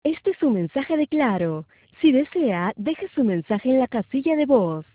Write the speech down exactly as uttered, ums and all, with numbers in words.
Este es un mensaje de Claro. Si desea, deje su mensaje en la casilla de voz.